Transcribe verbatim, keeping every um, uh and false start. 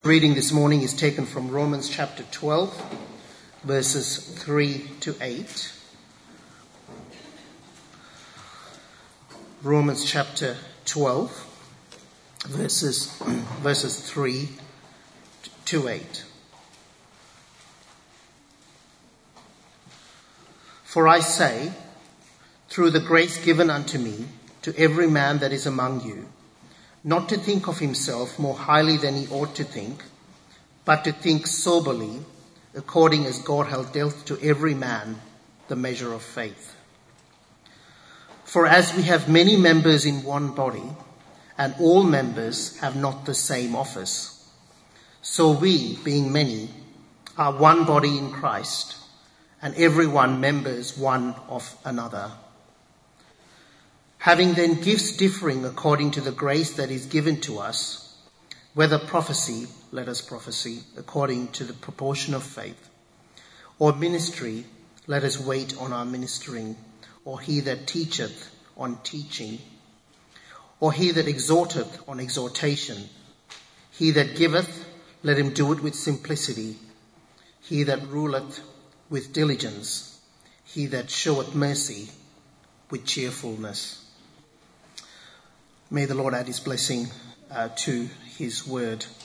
Reading this morning is taken from Romans chapter twelve, verses three to eight. Romans chapter twelve, verses, verses three to eight. For I say, through the grace given unto me, to every man that is among you, not to think of himself more highly than he ought to think, but to think soberly, according as God hath dealt to every man the measure of faith. For as we have many members in one body, and all members have not the same office, so we, being many, are one body in Christ, and every one members one of another. Having then gifts differing according to the grace that is given to us, whether prophecy, let us prophesy according to the proportion of faith, or ministry, let us wait on our ministering, or he that teacheth on teaching, or he that exhorteth on exhortation, he that giveth, let him do it with simplicity, he that ruleth with diligence, he that showeth mercy with cheerfulness. May the Lord add his blessing uh, to his word.